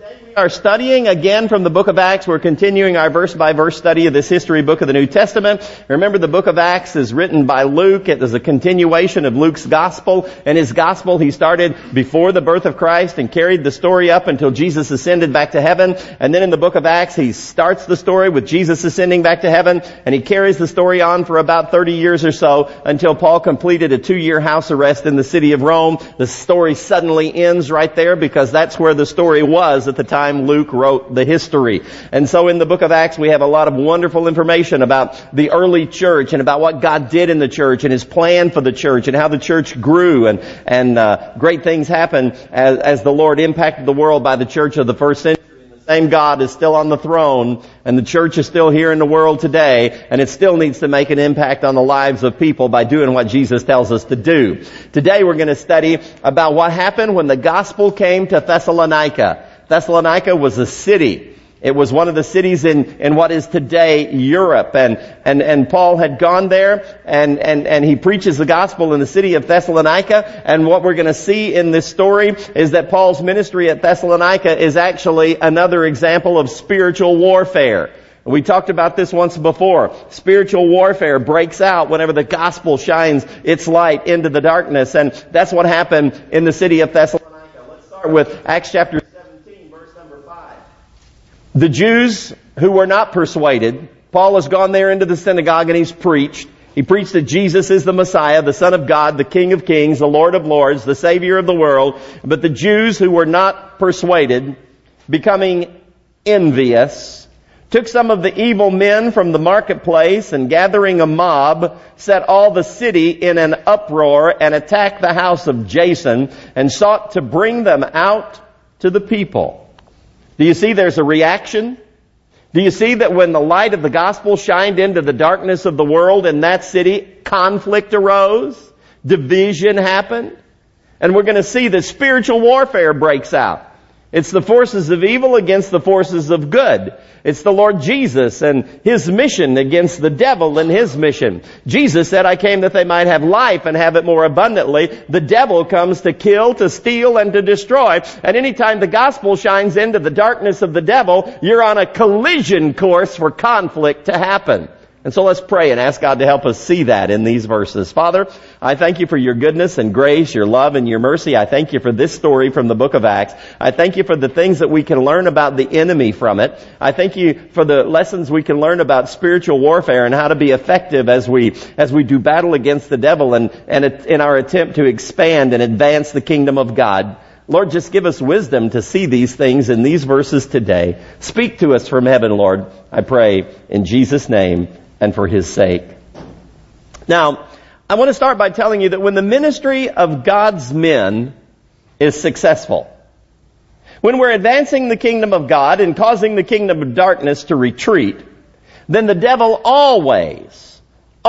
We are studying again from the book of Acts. We're continuing our verse-by-verse study of this history book of the New Testament. Remember, the book of Acts is written by Luke. It is a continuation of Luke's gospel. In his gospel, he started before the birth of Christ and carried the story up until Jesus ascended back to heaven. And then in the book of Acts, he starts the story with Jesus ascending back to heaven, and he carries the story on for about 30 years or so until Paul completed a 2-year house arrest in the city of Rome. The story suddenly ends right there because that's where the story was at the time Luke wrote the history. And so in the book of Acts, we have a lot of wonderful information about the early church and about what God did in the church and His plan for the church and how the church grew and great things happened as the Lord impacted the world by the church of the first century. The same God is still on the throne, and the church is still here in the world today, and it still needs to make an impact on the lives of people by doing what Jesus tells us to do. Today we're going to study about what happened when the gospel came to Thessalonica. Thessalonica was a city. It was one of the cities in what is today Europe. And Paul had gone there and he preaches the gospel in the city of Thessalonica. And what we're going to see in this story is that Paul's ministry at Thessalonica is actually another example of spiritual warfare. We talked about this once before. Spiritual warfare breaks out whenever the gospel shines its light into the darkness. And that's what happened in the city of Thessalonica. Let's start with Acts chapter 17, verse number 5. The Jews who were not persuaded, Paul has gone there into the synagogue and he's preached. He preached that Jesus is the Messiah, the Son of God, the King of Kings, the Lord of Lords, the Savior of the world. But the Jews who were not persuaded, becoming envious, took some of the evil men from the marketplace and gathering a mob, set all the city in an uproar and attacked the house of Jason and sought to bring them out to the people. Do you see there's a reaction? Do you see that when the light of the gospel shined into the darkness of the world in that city, conflict arose, division happened, and we're going to see that spiritual warfare breaks out. It's the forces of evil against the forces of good. It's the Lord Jesus and His mission against the devil and his mission. Jesus said, I came that they might have life and have it more abundantly. The devil comes to kill, to steal, and to destroy. And anytime the gospel shines into the darkness of the devil, you're on a collision course for conflict to happen. And so let's pray and ask God to help us see that in these verses. Father, I thank You for Your goodness and grace, Your love and Your mercy. I thank You for this story from the book of Acts. I thank You for the things that we can learn about the enemy from it. I thank You for the lessons we can learn about spiritual warfare and how to be effective as we do battle against the devil and in our attempt to expand and advance the kingdom of God. Lord, just give us wisdom to see these things in these verses today. Speak to us from heaven, Lord, I pray in Jesus' name and for His sake. Now, I want to start by telling you that when the ministry of God's men is successful, when we're advancing the kingdom of God and causing the kingdom of darkness to retreat, then the devil always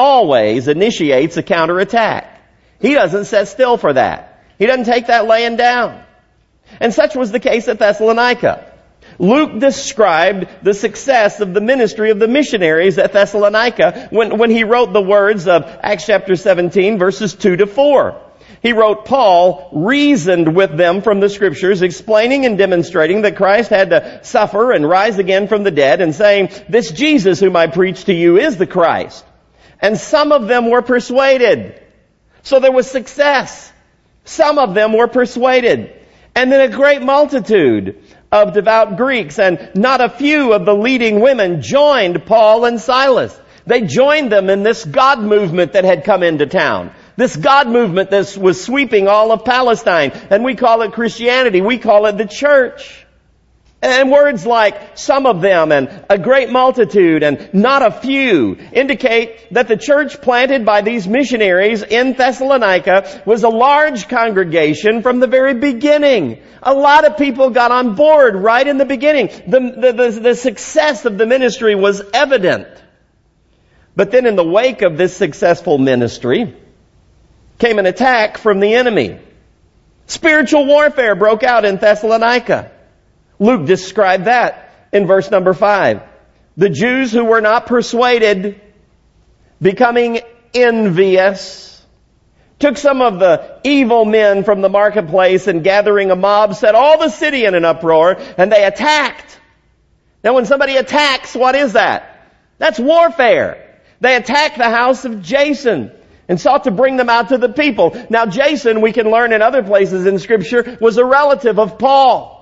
initiates a counterattack. He doesn't sit still for that. He doesn't take that laying down. And such was the case at Thessalonica. Luke described the success of the ministry of the missionaries at Thessalonica when he wrote the words of Acts chapter 17, verses 2 to 4. He wrote, Paul reasoned with them from the Scriptures, explaining and demonstrating that Christ had to suffer and rise again from the dead, and saying, this Jesus whom I preach to you is the Christ. And some of them were persuaded. So there was success. Some of them were persuaded. And then a great multitude of devout Greeks and not a few of the leading women joined Paul and Silas. They joined them in this God movement that had come into town. This God movement that was sweeping all of Palestine. And we call it Christianity. We call it the church. And words like some of them and a great multitude and not a few indicate that the church planted by these missionaries in Thessalonica was a large congregation from the very beginning. A lot of people got on board right in the beginning. The success of the ministry was evident. But then in the wake of this successful ministry came an attack from the enemy. Spiritual warfare broke out in Thessalonica. Luke described that in verse number 5. The Jews who were not persuaded, becoming envious, took some of the evil men from the marketplace and gathering a mob, set all the city in an uproar, and they attacked. Now when somebody attacks, what is that? That's warfare. They attacked the house of Jason and sought to bring them out to the people. Now Jason, we can learn in other places in Scripture, was a relative of Paul.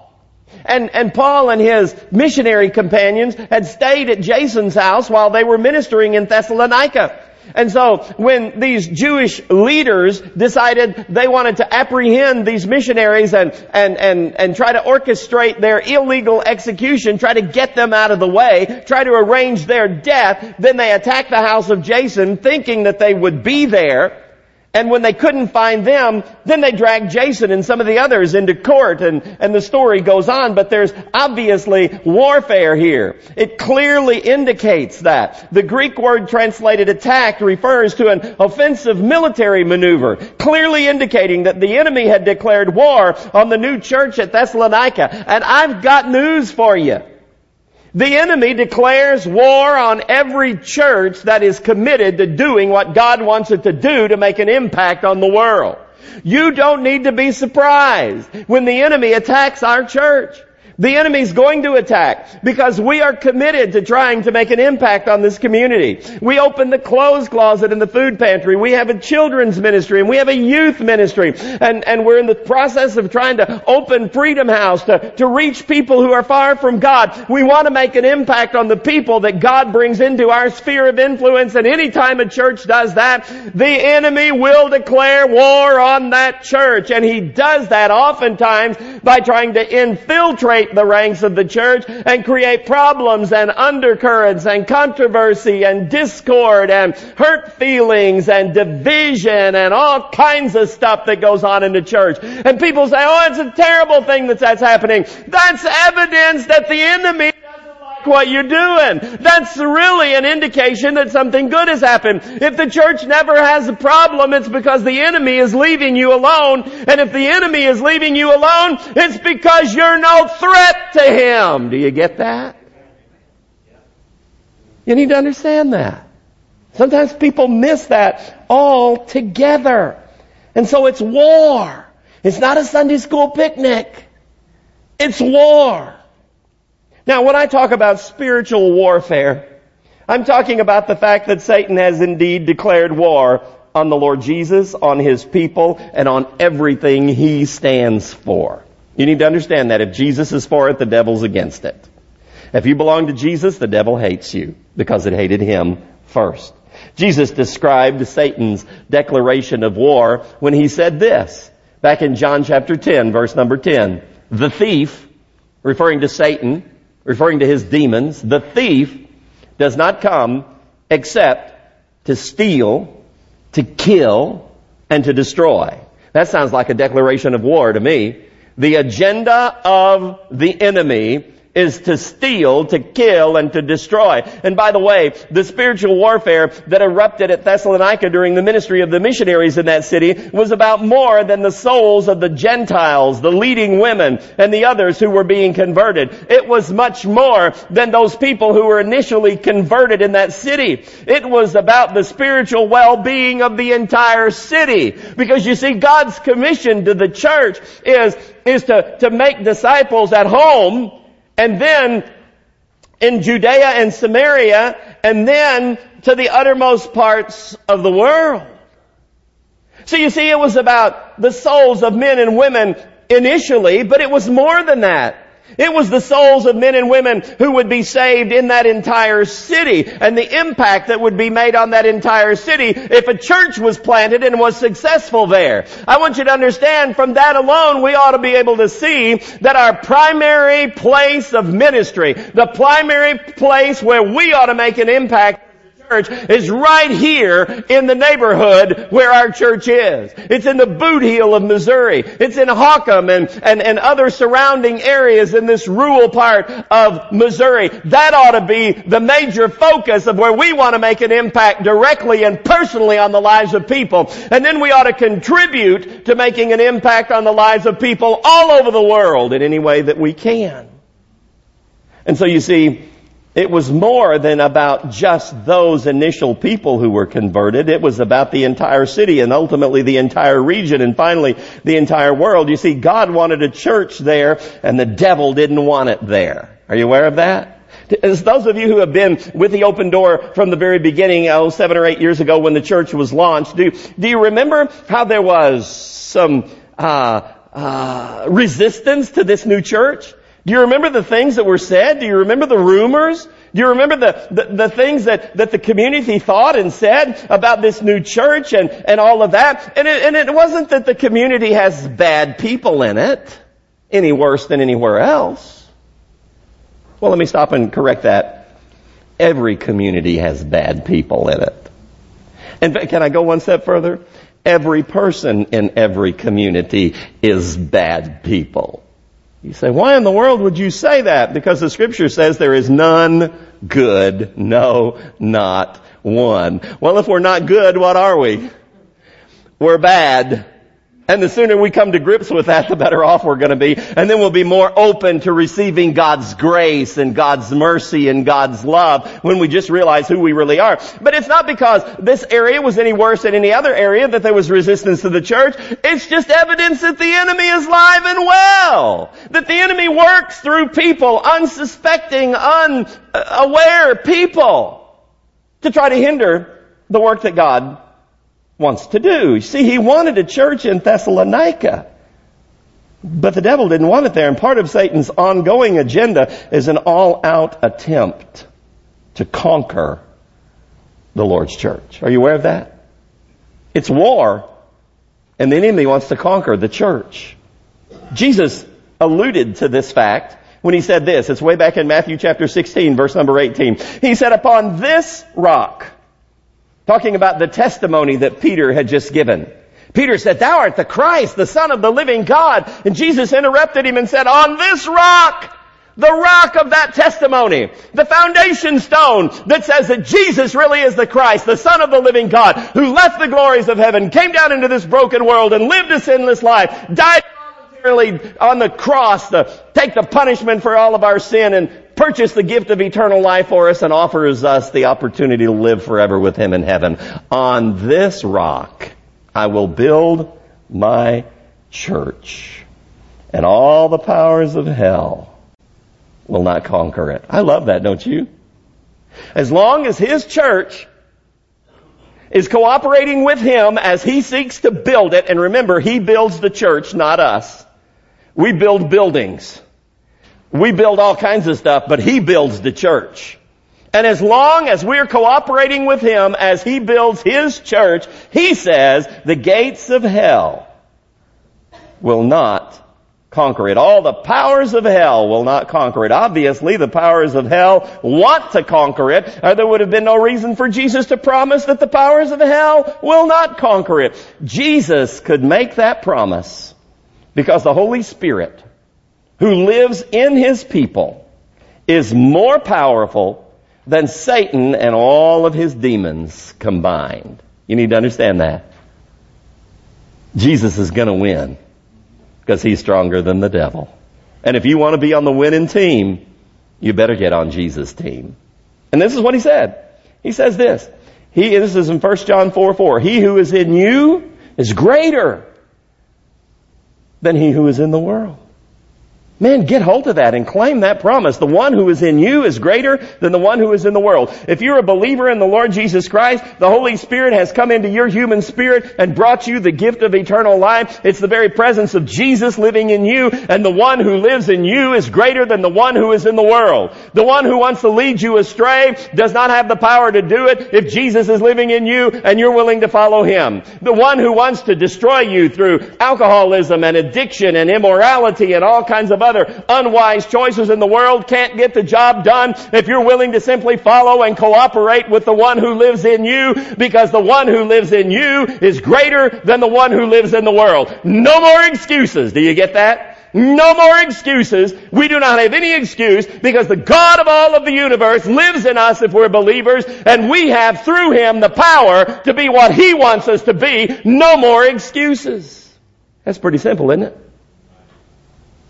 And Paul and his missionary companions had stayed at Jason's house while they were ministering in Thessalonica. And so when these Jewish leaders decided they wanted to apprehend these missionaries and try to orchestrate their illegal execution, try to get them out of the way, try to arrange their death, then they attacked the house of Jason thinking that they would be there. And when they couldn't find them, then they dragged Jason and some of the others into court, and the story goes on. But there's obviously warfare here. It clearly indicates that. The Greek word translated attack refers to an offensive military maneuver, clearly indicating that the enemy had declared war on the new church at Thessalonica. And I've got news for you. The enemy declares war on every church that is committed to doing what God wants it to do to make an impact on the world. You don't need to be surprised when the enemy attacks our church. The enemy's going to attack because we are committed to trying to make an impact on this community. We open the clothes closet in the food pantry. We have a children's ministry and we have a youth ministry. And we're in the process of trying to open Freedom House to reach people who are far from God. We want to make an impact on the people that God brings into our sphere of influence. And anytime a church does that, the enemy will declare war on that church. And he does that oftentimes by trying to infiltrate the ranks of the church and create problems and undercurrents and controversy and discord and hurt feelings and division and all kinds of stuff that goes on in the church. And people say, oh, it's a terrible thing that's happening. That's evidence that the enemy doesn't like what you're doing. That's really an indication that something good has happened. If the church never has a problem, it's because the enemy is leaving you alone. And if the enemy is leaving you alone, it's because you're no threat to him. Do you get that? You need to understand that. Sometimes people miss that altogether. And so it's war. It's not a Sunday school picnic. It's war. Now, when I talk about spiritual warfare, I'm talking about the fact that Satan has indeed declared war on the Lord Jesus, on His people, and on everything He stands for. You need to understand that if Jesus is for it, the devil's against it. If you belong to Jesus, the devil hates you because it hated Him first. Jesus described Satan's declaration of war when He said this, back in John chapter 10, verse number 10. The thief, referring to Satan, referring to his demons, the thief does not come except to steal, to kill, and to destroy. That sounds like a declaration of war to me. The agenda of the enemy is to steal, to kill, and to destroy. And by the way, the spiritual warfare that erupted at Thessalonica during the ministry of the missionaries in that city was about more than the souls of the Gentiles, the leading women, and the others who were being converted. It was much more than those people who were initially converted in that city. It was about the spiritual well-being of the entire city. Because you see, God's commission to the church is to make disciples at home, and then in Judea and Samaria, and then to the uttermost parts of the world. So you see, it was about the souls of men and women initially, but it was more than that. It was the souls of men and women who would be saved in that entire city, and the impact that would be made on that entire city if a church was planted and was successful there. I want you to understand, from that alone, we ought to be able to see that our primary place of ministry, the primary place where we ought to make an impact church, is right here in the neighborhood where our church is. It's in the boot heel of Missouri. It's in Hockham and other surrounding areas in this rural part of Missouri. That ought to be the major focus of where we want to make an impact directly and personally on the lives of people. And then we ought to contribute to making an impact on the lives of people all over the world in any way that we can. And so you see, it was more than about just those initial people who were converted. It was about the entire city and ultimately the entire region and finally the entire world. You see, God wanted a church there and the devil didn't want it there. Are you aware of that? As those of you who have been with the Open Door from the very beginning, 7 or 8 years ago when the church was launched, do you remember how there was some resistance to this new church? Do you remember the things that were said? Do you remember the rumors? Do you remember the things that the community thought and said about this new church and all of that? And it wasn't that the community has bad people in it any worse than anywhere else. Well, let me stop and correct that. Every community has bad people in it. In fact, can I go one step further? Every person in every community is bad people. You say, why in the world would you say that? Because the Scripture says there is none good, no, not one. Well, if we're not good, what are we? We're bad. And the sooner we come to grips with that, the better off we're going to be. And then we'll be more open to receiving God's grace and God's mercy and God's love when we just realize who we really are. But it's not because this area was any worse than any other area that there was resistance to the church. It's just evidence that the enemy is live and well. That the enemy works through people, unsuspecting, unaware people, to try to hinder the work that God wants to do. You see, he wanted a church in Thessalonica, but the devil didn't want it there. And part of Satan's ongoing agenda is an all-out attempt to conquer the Lord's church. Are you aware of that? It's war, and the enemy wants to conquer the church. Jesus alluded to this fact when he said this. It's way back in Matthew chapter 16, verse number 18. He said, upon this rock, talking about the testimony that Peter had just given. Peter said, thou art the Christ, the Son of the living God. And Jesus interrupted him and said, on this rock, the rock of that testimony, the foundation stone that says that Jesus really is the Christ, the Son of the living God, who left the glories of heaven, came down into this broken world and lived a sinless life, died voluntarily on the cross to take the punishment for all of our sin and purchase the gift of eternal life for us and offers us the opportunity to live forever with him in heaven. On this rock, I will build my church, and all the powers of hell will not conquer it. I love that, don't you? As long as his church is cooperating with him as he seeks to build it, and remember, he builds the church, not us. We build buildings. We build all kinds of stuff, but he builds the church. And as long as we're cooperating with him as he builds his church, he says the gates of hell will not conquer it. All the powers of hell will not conquer it. Obviously, the powers of hell want to conquer it, or there would have been no reason for Jesus to promise that the powers of hell will not conquer it. Jesus could make that promise because the Holy Spirit, who lives in his people, is more powerful than Satan and all of his demons combined. You need to understand that. Jesus is going to win because he's stronger than the devil. And if you want to be on the winning team, you better get on Jesus' team. And this is what he said. He says this. This is in 1 John 4:4. He who is in you is greater than he who is in the world. Man, get hold of that and claim that promise. The one who is in you is greater than the one who is in the world. If you're a believer in the Lord Jesus Christ, the Holy Spirit has come into your human spirit and brought you the gift of eternal life. It's the very presence of Jesus living in you, and the one who lives in you is greater than the one who is in the world. The one who wants to lead you astray does not have the power to do it if Jesus is living in you and you're willing to follow him. The one who wants to destroy you through alcoholism and addiction and immorality and all kinds of other unwise choices in the world can't get the job done if you're willing to simply follow and cooperate with the one who lives in you, because the one who lives in you is greater than the one who lives in the world. No more excuses. Do you get that? No more excuses. We do not have any excuse because the God of all of the universe lives in us if we're believers, and we have through him the power to be what he wants us to be. No more excuses. That's pretty simple, isn't it?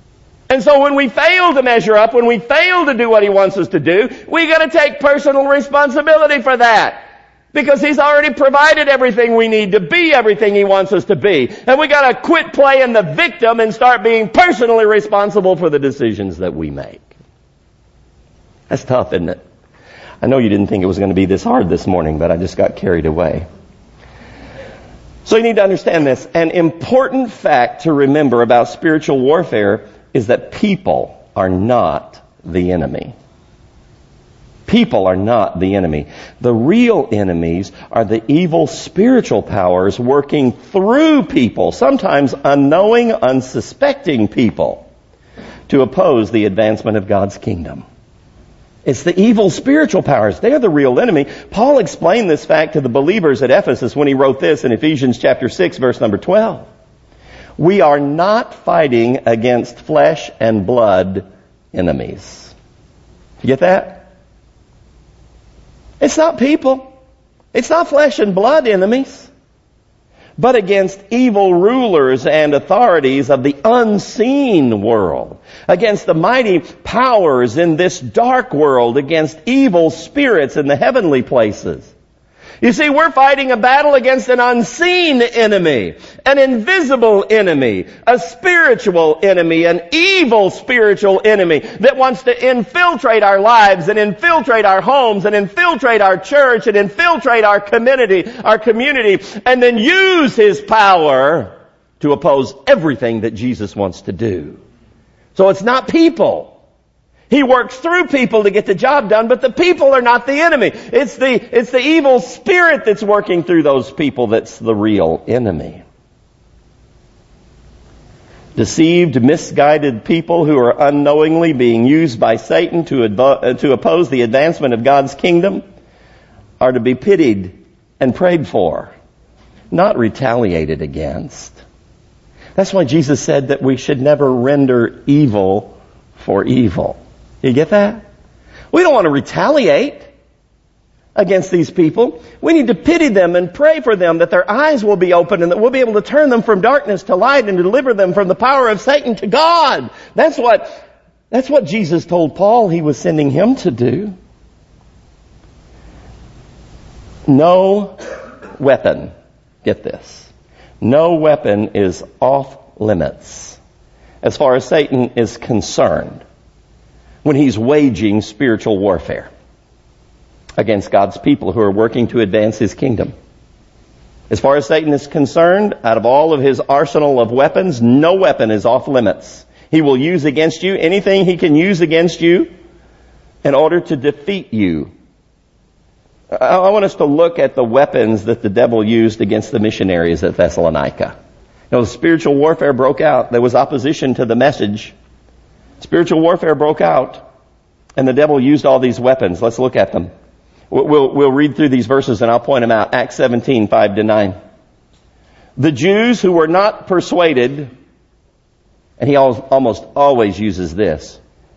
And so when we fail to measure up, when we fail to do what He wants us to do, we got to take personal responsibility for that. Because He's already provided everything we need to be everything He wants us to be. And we got to quit playing the victim and start being personally responsible for the decisions that we make. That's tough, isn't it? I know you didn't think it was going to be this hard this morning, but I just got carried away. So you need to understand this. An important fact to remember about spiritual warfare is that people are not the enemy. People are not the enemy. The real enemies are the evil spiritual powers working through people, sometimes unknowing, unsuspecting people, to oppose the advancement of God's kingdom. It's the evil spiritual powers. They're the real enemy. Paul explained this fact to the believers at Ephesus when he wrote this in Ephesians chapter 6, verse number 12. We are not fighting against flesh and blood enemies. You get that? It's not people. It's not flesh and blood enemies. But against evil rulers and authorities of the unseen world, against the mighty powers in this dark world, against evil spirits in the heavenly places. You see, we're fighting a battle against an unseen enemy, an invisible enemy, a spiritual enemy, an evil spiritual enemy that wants to infiltrate our lives and infiltrate our homes and infiltrate our church and infiltrate our community, and then use his power to oppose everything that Jesus wants to do. So it's not people. He works through people to get the job done, but the people are not the enemy. It's the evil spirit that's working through those people that's the real enemy. Deceived, misguided people who are unknowingly being used by Satan to oppose the advancement of God's kingdom are to be pitied and prayed for, not retaliated against. That's why Jesus said that we should never render evil for evil. You get that? We don't want to retaliate against these people. We need to pity them and pray for them that their eyes will be open and that we'll be able to turn them from darkness to light and deliver them from the power of Satan to God. That's what Jesus told Paul he was sending him to do. No weapon, get this, no weapon is off limits as far as Satan is concerned when he's waging spiritual warfare against God's people who are working to advance his kingdom. As far as Satan is concerned, out of all of his arsenal of weapons, no weapon is off limits. He will use against you anything he can use against you in order to defeat you. I want us to look at the weapons that the devil used against the missionaries at Thessalonica. The spiritual warfare broke out. There was opposition to the message. Spiritual warfare broke out, and the devil used all these weapons. Let's look at them. We'll read through these verses, and I'll point them out. Acts 17, 5-9. The Jews who were not persuaded, and he almost always uses this,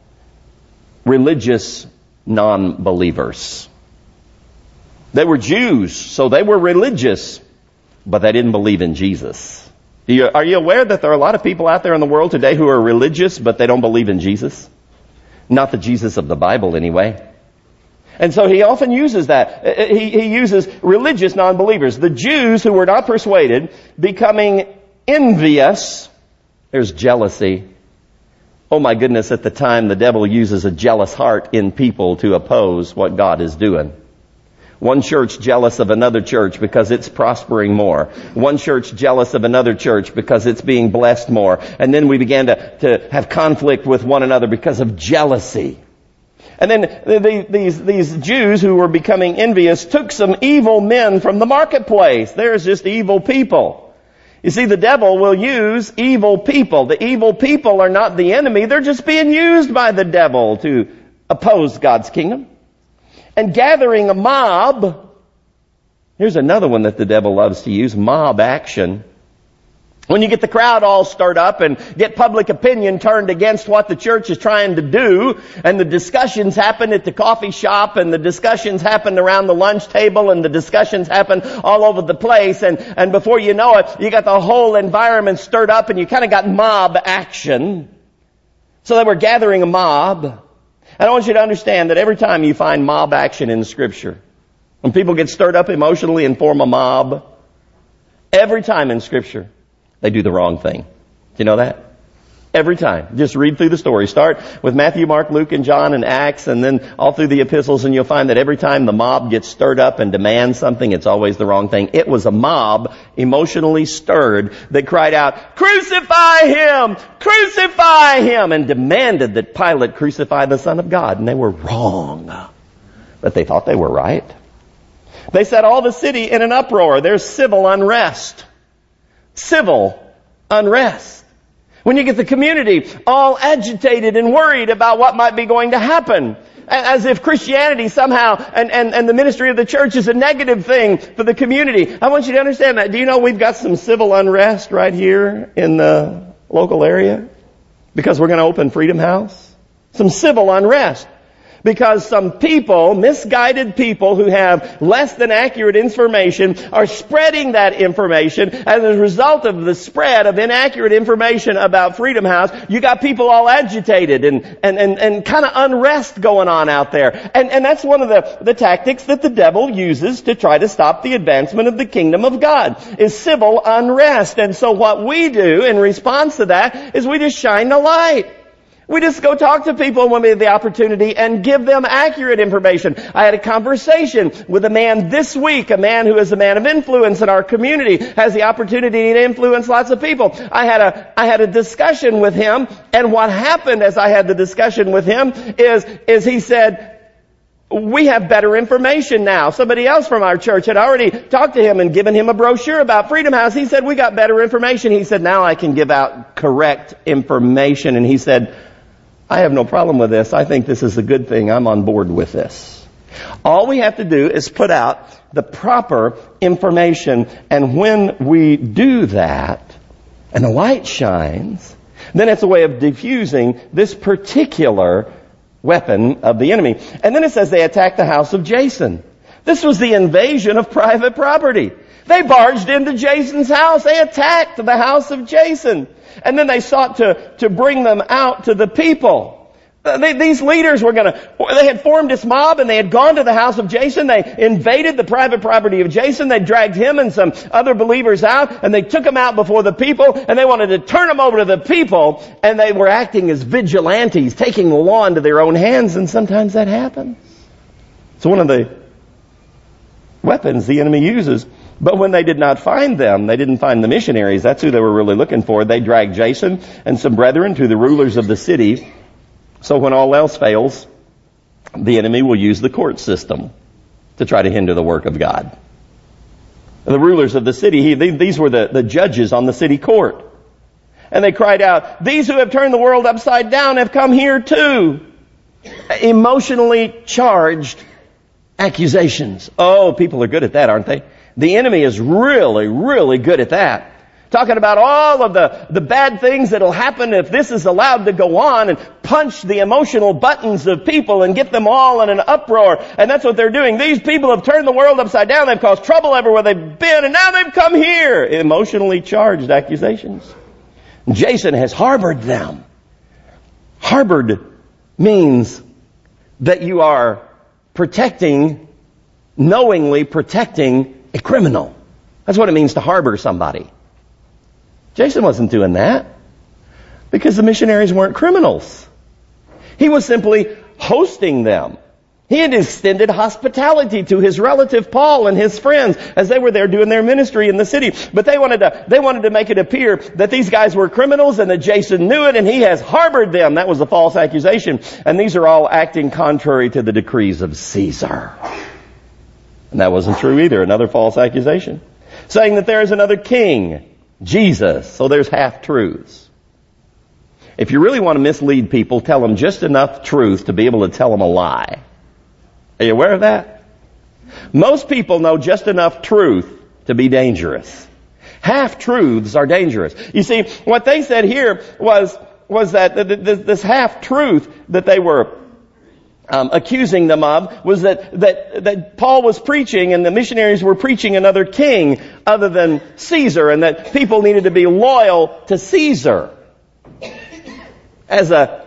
religious non-believers. They were Jews, so they were religious, but they didn't believe in Jesus. Are you aware that there are a lot of people out there in the world today who are religious, but they don't believe in Jesus? Not the Jesus of the Bible, anyway. And so he often uses that. He uses religious non-believers. The Jews who were not persuaded, becoming envious. There's jealousy. Oh my goodness, at the time the devil uses a jealous heart in people to oppose what God is doing. One church jealous of another church because it's prospering more. One church jealous of another church because it's being blessed more. And then we began to have conflict with one another because of jealousy. And then these Jews who were becoming envious took some evil men from the marketplace. There's just evil people. You see, the devil will use evil people. The evil people are not the enemy. They're just being used by the devil to oppose God's kingdom. And gathering a mob. Here's another one that the devil loves to use, mob action. When you get the crowd all stirred up and get public opinion turned against what the church is trying to do, and the discussions happen at the coffee shop, and the discussions happen around the lunch table, and the discussions happen all over the place, and before you know it, you got the whole environment stirred up, and you kind of got mob action. So they were gathering a mob. And I want you to understand that every time you find mob action in Scripture, when people get stirred up emotionally and form a mob, every time in Scripture, they do the wrong thing. Do you know that? Every time. Just read through the story. Start with Matthew, Mark, Luke, and John, and Acts, and then all through the epistles, and you'll find that every time the mob gets stirred up and demands something, it's always the wrong thing. It was a mob, emotionally stirred, that cried out, "Crucify him! Crucify him!" and demanded that Pilate crucify the Son of God. And they were wrong. But they thought they were right. They set all the city in an uproar. There's civil unrest. Civil unrest. When you get the community all agitated and worried about what might be going to happen. As if Christianity somehow and the ministry of the church is a negative thing for the community. I want you to understand that. Do you know we've got some civil unrest right here in the local area? Because we're going to open Freedom House? Some civil unrest. Because some people, misguided people who have less than accurate information, are spreading that information. As a result of the spread of inaccurate information about Freedom House, you got people all agitated and kind of unrest going on out there. And that's one of the tactics that the devil uses to try to stop the advancement of the kingdom of God, is civil unrest. And so what we do in response to that is we just shine the light. We just go talk to people when we have the opportunity and give them accurate information. I had a conversation with a man this week, a man who is a man of influence in our community, has the opportunity to influence lots of people. I had a discussion with him, and what happened as I had the discussion with him is he said, "We have better information now." Somebody else from our church had already talked to him and given him a brochure about Freedom House. He said, "We got better information." He said, "Now I can give out correct information." And he said, "I have no problem with this. I think this is a good thing. I'm on board with this." All we have to do is put out the proper information. And when we do that, and the light shines, then it's a way of diffusing this particular weapon of the enemy. And then it says they attacked the house of Jason. This was the invasion of private property. They barged into Jason's house. They attacked the house of Jason. And then they sought to bring them out to the people. These leaders they had formed this mob and they had gone to the house of Jason. They invaded the private property of Jason. They dragged him and some other believers out and they took them out before the people and they wanted to turn them over to the people, and they were acting as vigilantes, taking the law into their own hands, and sometimes that happens. It's one of the weapons the enemy uses. But when they did not find them, they didn't find the missionaries. That's who they were really looking for. They dragged Jason and some brethren to the rulers of the city. So when all else fails, the enemy will use the court system to try to hinder the work of God. The rulers of the city, these were the judges on the city court. And they cried out, "These who have turned the world upside down have come here too." Emotionally charged accusations. Oh, people are good at that, aren't they? The enemy is really, really good at that. Talking about all of the bad things that'll happen if this is allowed to go on, and punch the emotional buttons of people and get them all in an uproar. And that's what they're doing. These people have turned the world upside down. They've caused trouble everywhere they've been, and now they've come here. Emotionally charged accusations. Jason has harbored them. Harbored means that you are knowingly protecting a criminal. That's what it means to harbor somebody. Jason wasn't doing that because the missionaries weren't criminals. He was simply hosting them. He had extended hospitality to his relative Paul and his friends as they were there doing their ministry in the city. But they wanted to make it appear that these guys were criminals and that Jason knew it and he has harbored them. That was a false accusation. And these are all acting contrary to the decrees of Caesar. And that wasn't true either. Another false accusation. Saying that there is another king, Jesus. So there's half-truths. If you really want to mislead people, tell them just enough truth to be able to tell them a lie. Are you aware of that? Most people know just enough truth to be dangerous. Half-truths are dangerous. You see, what they said here was that this half-truth that they were accusing them of was that Paul was preaching and the missionaries were preaching another king other than Caesar, and that people needed to be loyal to Caesar. As a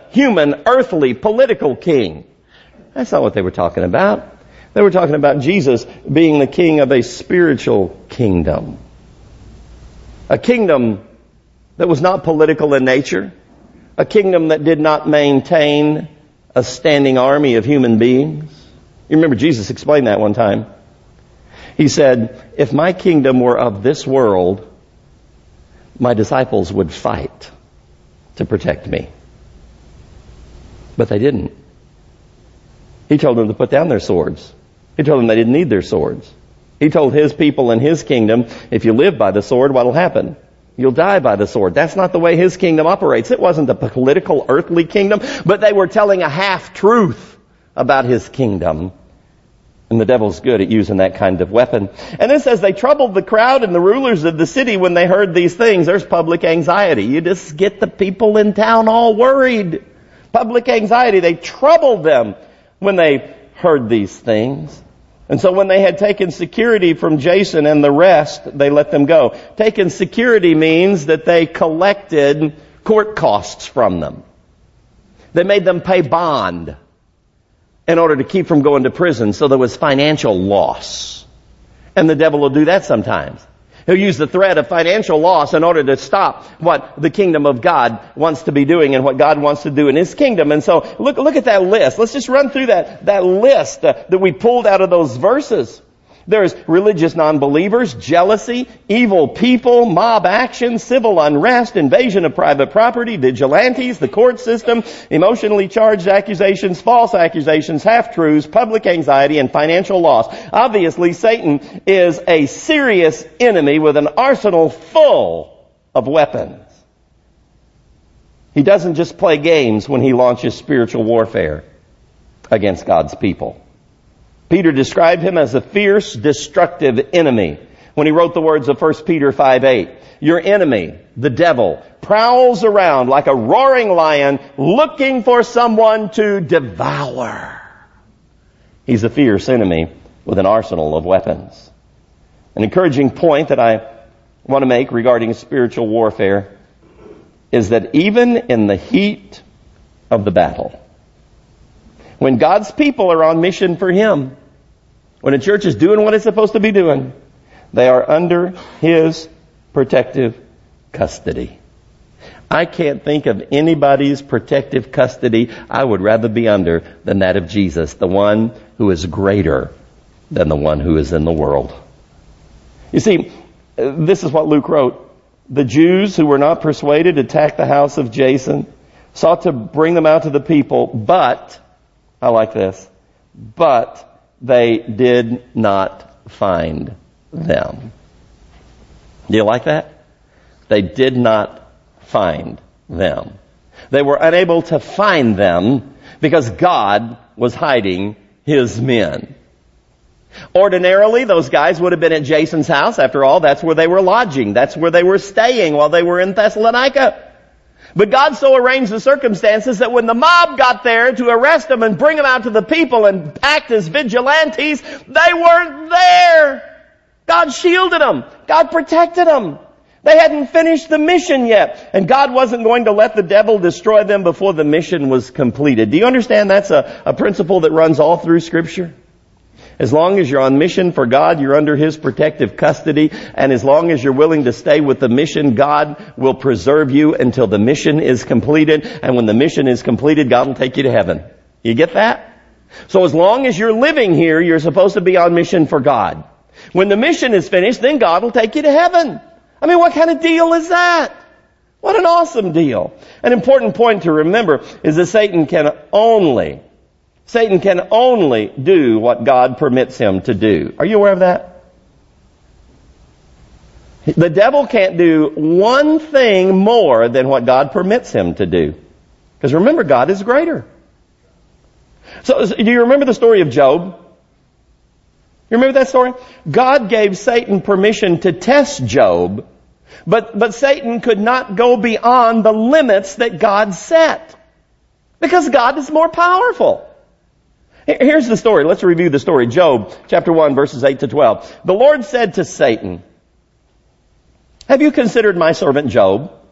human, earthly, political king. That's not what they were talking about. They were talking about Jesus being the king of a spiritual kingdom. A kingdom that was not political in nature. A kingdom that did not maintain a standing army of human beings. You remember Jesus explained that one time. He said, if my kingdom were of this world, my disciples would fight to protect me. But they didn't. He told them to put down their swords. He told them they didn't need their swords. He told his people in his kingdom, if you live by the sword, what'll happen? You'll die by the sword. That's not the way his kingdom operates. It wasn't a political, earthly kingdom, but they were telling a half-truth about his kingdom. And the devil's good at using that kind of weapon. And it says they troubled the crowd and the rulers of the city when they heard these things. There's public anxiety. You just get the people in town all worried. Public anxiety. They troubled them when they heard these things. And so when they had taken security from Jason and the rest, they let them go. Taken security means that they collected court costs from them. They made them pay bond in order to keep from going to prison, so there was financial loss. And the devil will do that sometimes. He'll use the threat of financial loss in order to stop what the kingdom of God wants to be doing and what God wants to do in his kingdom. And so look at that list. Let's just run through that list that we pulled out of those verses. There's religious non-believers, jealousy, evil people, mob action, civil unrest, invasion of private property, vigilantes, the court system, emotionally charged accusations, false accusations, half-truths, public anxiety, and financial loss. Obviously, Satan is a serious enemy with an arsenal full of weapons. He doesn't just play games when he launches spiritual warfare against God's people. Peter described him as a fierce, destructive enemy when he wrote the words of 1 Peter 5:8. Your enemy, the devil, prowls around like a roaring lion looking for someone to devour. He's a fierce enemy with an arsenal of weapons. An encouraging point that I want to make regarding spiritual warfare is that even in the heat of the battle, when God's people are on mission for him, when a church is doing what it's supposed to be doing, they are under his protective custody. I can't think of anybody's protective custody I would rather be under than that of Jesus, the one who is greater than the one who is in the world. You see, this is what Luke wrote. The Jews who were not persuaded attacked the house of Jason, sought to bring them out to the people, but I like this. But they did not find them. Do you like that? They did not find them. They were unable to find them because God was hiding his men. Ordinarily, those guys would have been at Jason's house. After all, that's where they were lodging. That's where they were staying while they were in Thessalonica. But God so arranged the circumstances that when the mob got there to arrest them and bring them out to the people and act as vigilantes, they weren't there. God shielded them. God protected them. They hadn't finished the mission yet. And God wasn't going to let the devil destroy them before the mission was completed. Do you understand that's a principle that runs all through Scripture? As long as you're on mission for God, you're under his protective custody. And as long as you're willing to stay with the mission, God will preserve you until the mission is completed. And when the mission is completed, God will take you to heaven. You get that? So as long as you're living here, you're supposed to be on mission for God. When the mission is finished, then God will take you to heaven. I mean, what kind of deal is that? What an awesome deal. An important point to remember is that Satan can only do what God permits him to do. Are you aware of that? The devil can't do one thing more than what God permits him to do. Because remember, God is greater. So, do you remember the story of Job? You remember that story? God gave Satan permission to test Job, but Satan could not go beyond the limits that God set. Because God is more powerful. Here's the story. Let's review the story. Job, chapter 1, verses 8 to 12. The Lord said to Satan, have you considered my servant Job?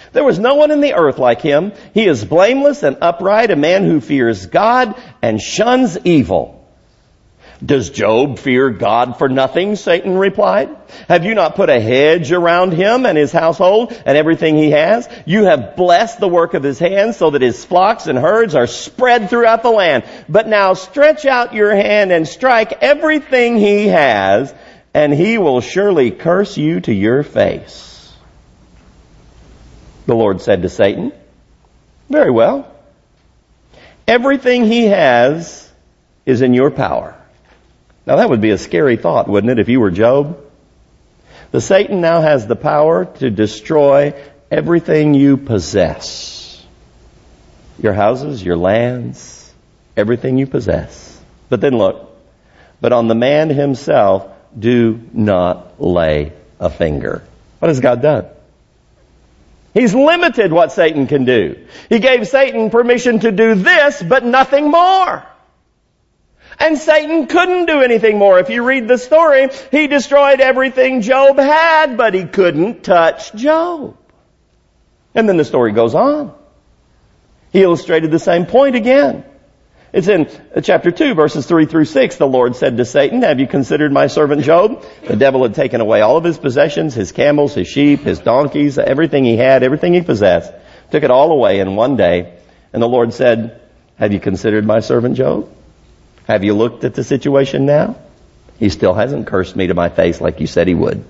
There was no one in the earth like him. He is blameless and upright, a man who fears God and shuns evil. Does Job fear God for nothing? Satan replied. Have you not put a hedge around him and his household and everything he has? You have blessed the work of his hands so that his flocks and herds are spread throughout the land. But now stretch out your hand and strike everything he has, and he will surely curse you to your face. The Lord said to Satan, very well. Everything he has is in your power. Now that would be a scary thought, wouldn't it, if you were Job? The Satan now has the power to destroy everything you possess. Your houses, your lands, everything you possess. But then look, but on the man himself do not lay a finger. What has God done? He's limited what Satan can do. He gave Satan permission to do this, but nothing more. And Satan couldn't do anything more. If you read the story, he destroyed everything Job had, but he couldn't touch Job. And then the story goes on. He illustrated the same point again. It's in chapter 2, verses 3 through 6. The Lord said to Satan, have you considered my servant Job? The devil had taken away all of his possessions, his camels, his sheep, his donkeys, everything he had, everything he possessed. Took it all away in one day. And the Lord said, have you considered my servant Job? Have you looked at the situation now? He still hasn't cursed me to my face like you said he would.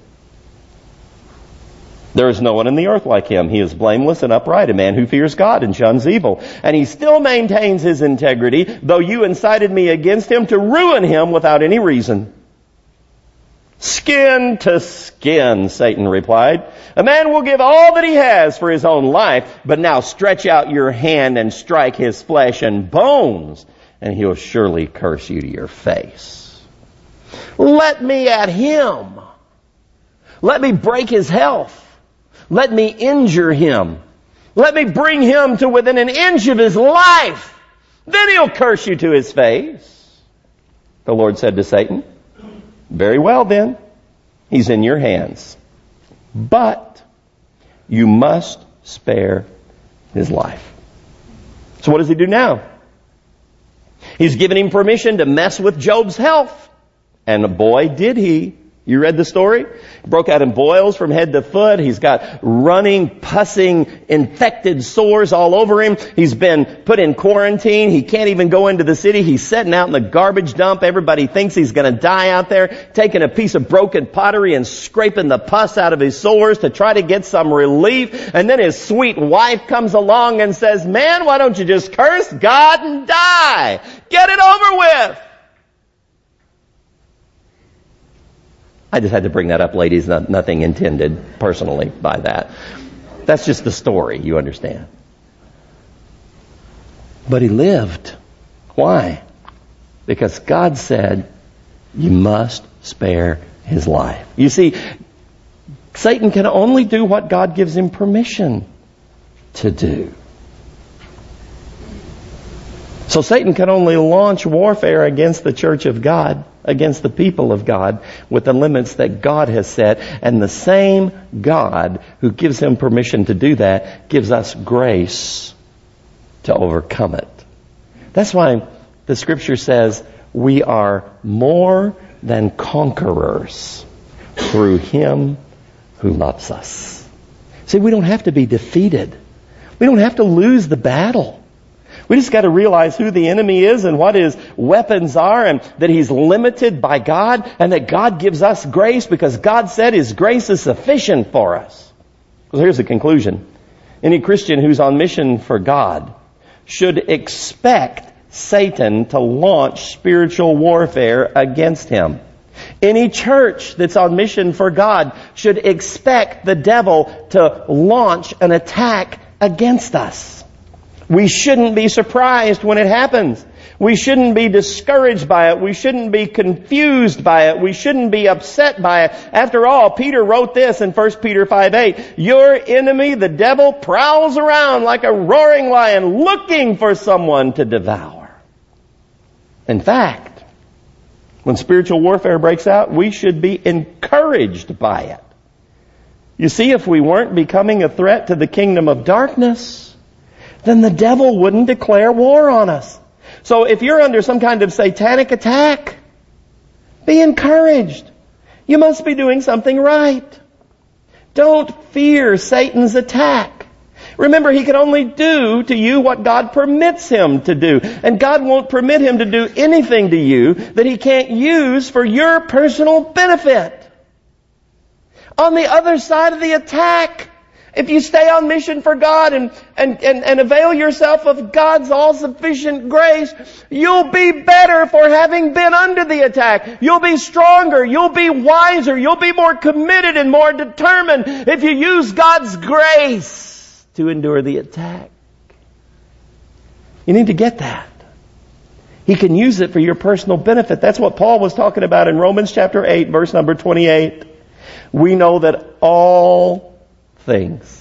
There is no one in the earth like him. He is blameless and upright, a man who fears God and shuns evil. And he still maintains his integrity, though you incited me against him to ruin him without any reason. Skin to skin, Satan replied. A man will give all that he has for his own life, but now stretch out your hand and strike his flesh and bones, and he'll surely curse you to your face. Let me at him. Let me break his health. Let me injure him. Let me bring him to within an inch of his life. Then he'll curse you to his face. The Lord said to Satan, very well then, he's in your hands. But you must spare his life. So what does he do now? He's given him permission to mess with Job's health. And boy, did he. You read the story? He broke out in boils from head to foot. He's got running, pussing, infected sores all over him. He's been put in quarantine. He can't even go into the city. He's sitting out in the garbage dump. Everybody thinks he's going to die out there, taking a piece of broken pottery and scraping the pus out of his sores to try to get some relief. And then his sweet wife comes along and says, man, why don't you just curse God and die? Get it over with. I just had to bring that up, ladies. Nothing intended personally by that. That's just the story, you understand. But he lived. Why? Because God said, you must spare his life. You see, Satan can only do what God gives him permission to do. So Satan can only launch warfare against the church of God, against the people of God, with the limits that God has set. And the same God who gives him permission to do that gives us grace to overcome it. That's why the scripture says we are more than conquerors through him who loves us. See, we don't have to be defeated. We don't have to lose the battle. We just got to realize who the enemy is and what his weapons are, and that he's limited by God, and that God gives us grace because God said his grace is sufficient for us. Well, here's the conclusion. Any Christian who's on mission for God should expect Satan to launch spiritual warfare against him. Any church that's on mission for God should expect the devil to launch an attack against us. We shouldn't be surprised when it happens. We shouldn't be discouraged by it. We shouldn't be confused by it. We shouldn't be upset by it. After all, Peter wrote this in 1 Peter 5:8. Your enemy, the devil, prowls around like a roaring lion looking for someone to devour. In fact, when spiritual warfare breaks out, we should be encouraged by it. You see, if we weren't becoming a threat to the kingdom of darkness, then the devil wouldn't declare war on us. So if you're under some kind of satanic attack, be encouraged. You must be doing something right. Don't fear Satan's attack. Remember, he can only do to you what God permits him to do. And God won't permit him to do anything to you that he can't use for your personal benefit. On the other side of the attack, if you stay on mission for God and avail yourself of God's all-sufficient grace, you'll be better for having been under the attack. You'll be stronger. You'll be wiser. You'll be more committed and more determined if you use God's grace to endure the attack. You need to get that. He can use it for your personal benefit. That's what Paul was talking about in Romans chapter 8, verse number 28. We know that all things,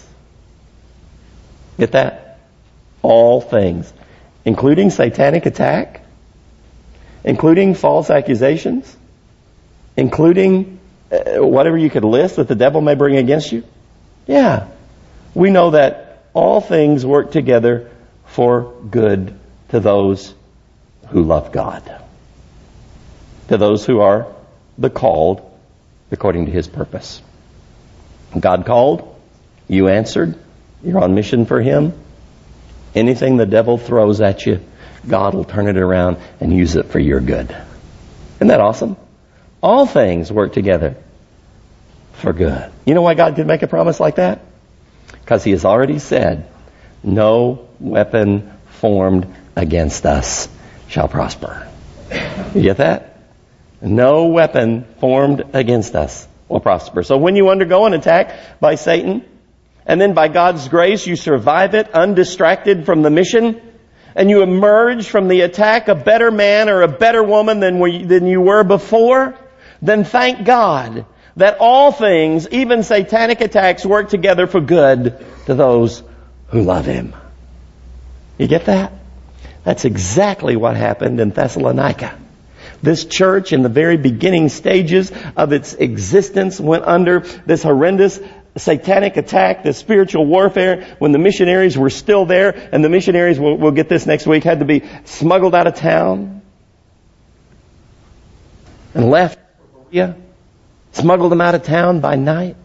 get that? All things, including satanic attack, including false accusations, including whatever you could list that the devil may bring against you. Yeah, we know that all things work together for good to those who love God, to those who are the called according to his purpose. God called, you answered, you're on mission for him. Anything the devil throws at you, God will turn it around and use it for your good. Isn't that awesome? All things work together for good. You know why God could make a promise like that? Because he has already said, no weapon formed against us shall prosper. You get that? No weapon formed against us will prosper. So when you undergo an attack by Satan, and then by God's grace you survive it undistracted from the mission, and you emerge from the attack a better man or a better woman than you were before, then thank God that all things, even satanic attacks, work together for good to those who love him. You get that? That's exactly what happened in Thessalonica. This church, in the very beginning stages of its existence, went under this horrendous satanic attack, this spiritual warfare, when the missionaries were still there, and the missionaries, we'll get this next week, had to be smuggled out of town and left. Yeah, smuggled them out of town by night.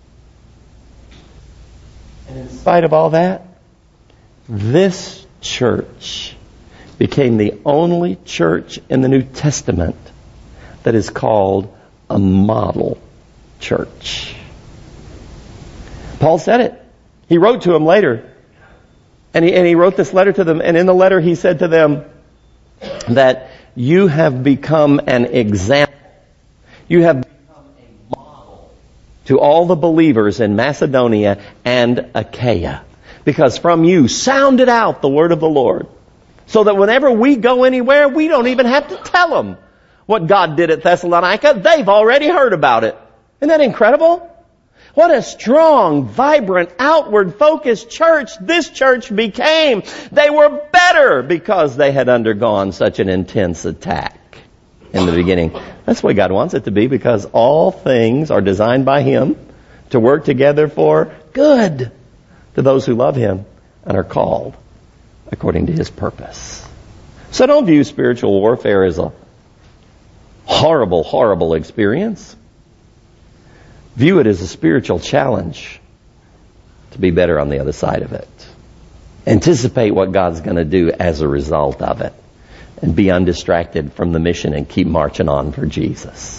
And in spite of all that, this church became the only church in the New Testament that is called a model church. Paul said it. He wrote to them later. And he wrote this letter to them. And in the letter he said to them that you have become an example. You have become a model to all the believers in Macedonia and Achaia. Because from you sounded out the word of the Lord. So that whenever we go anywhere, we don't even have to tell them what God did at Thessalonica. They've already heard about it. Isn't that incredible? What a strong, vibrant, outward-focused church this church became. They were better because they had undergone such an intense attack in the beginning. That's the way God wants it to be, because all things are designed by him to work together for good to those who love him and are called according to his purpose. So don't view spiritual warfare as a horrible, horrible experience. View it as a spiritual challenge to be better on the other side of it. Anticipate what God's going to do as a result of it. And be undistracted from the mission and keep marching on for Jesus.